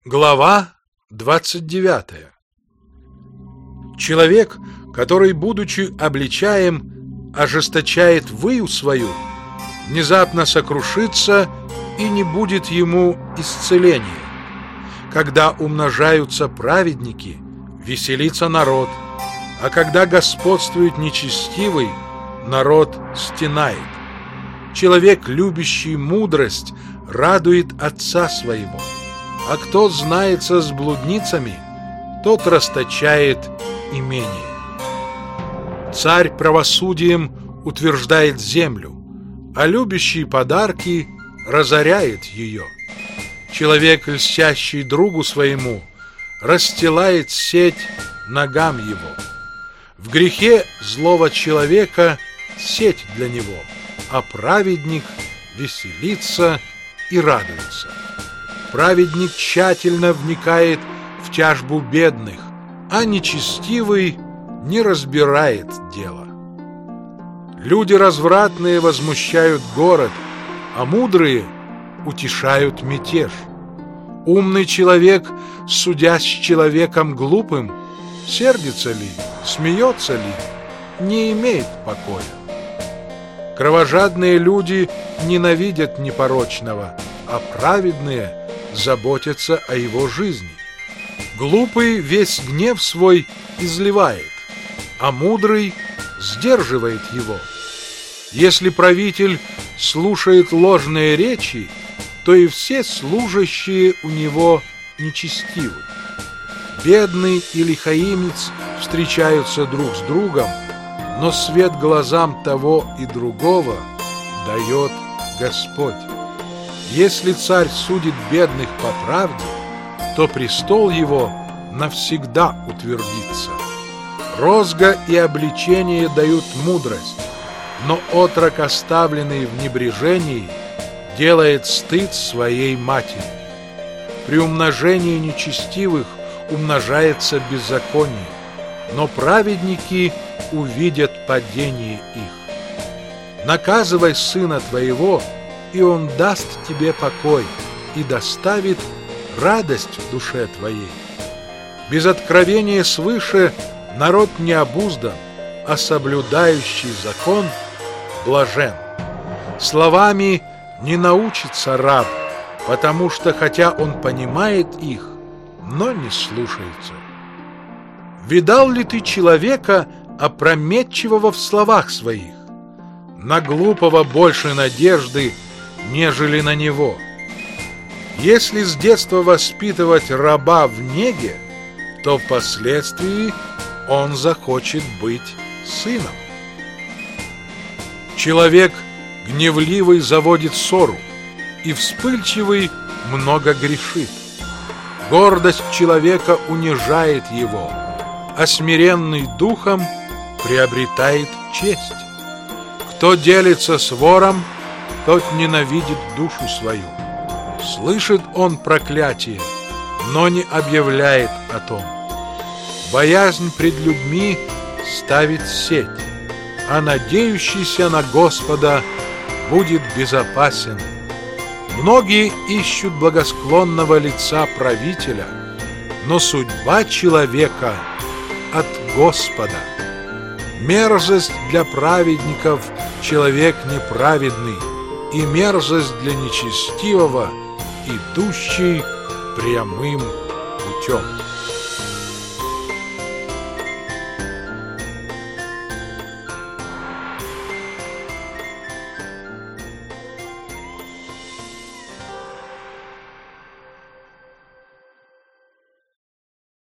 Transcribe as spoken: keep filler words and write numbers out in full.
Глава двадцать девятая. Человек, который, будучи обличаем, ожесточает выю свою, внезапно сокрушится, и не будет ему исцеления. Когда умножаются праведники, веселится народ, а когда господствует нечестивый, народ стенает. Человек, любящий мудрость, радует отца своего, а кто знается с блудницами, тот расточает имение. Царь правосудием утверждает землю, а любящий подарки разоряет ее. Человек, льстящий другу своему, расстилает сеть ногам его. В грехе злого человека сеть для него, а праведник веселится и радуется. Праведник тщательно вникает в тяжбу бедных, а нечестивый не разбирает дела. Люди развратные возмущают город, а мудрые утешают мятеж. Умный человек, судясь с человеком глупым, сердится ли, смеется ли, не имеет покоя. Кровожадные люди ненавидят непорочного, а праведные заботятся о его жизни. Глупый весь гнев свой изливает, а мудрый сдерживает его. Если правитель слушает ложные речи, то и все служащие у него нечестивы. Бедный и лихаимец встречаются друг с другом, но свет глазам того и другого дает Господь. Если царь судит бедных по правде, то престол его навсегда утвердится. Розга и обличение дают мудрость, но отрок, оставленный в небрежении, делает стыд своей матери. При умножении нечестивых умножается беззаконие, но праведники увидят падение их. Наказывай сына твоего, и он даст тебе покой и доставит радость в душе твоей. Без откровения свыше народ не обуздан, а соблюдающий закон блажен. Словами не научится раб, потому что хотя он понимает их, но не слушается. Видал ли ты человека, опрометчивого в словах своих? На глупого больше надежды, нежели на него. Если с детства воспитывать раба в неге, то впоследствии он захочет быть сыном. Человек гневливый заводит ссору, и вспыльчивый много грешит. Гордость человека унижает его, а смиренный духом приобретает честь. Кто делится с вором, тот ненавидит душу свою. Слышит он проклятие, но не объявляет о том. Боязнь пред людьми ставит сеть, а надеющийся на Господа будет безопасен. Многие ищут благосклонного лица правителя, но судьба человека от Господа. Мерзость для праведников человек неправедный, и мерзость для нечестивого, идущий прямым путем.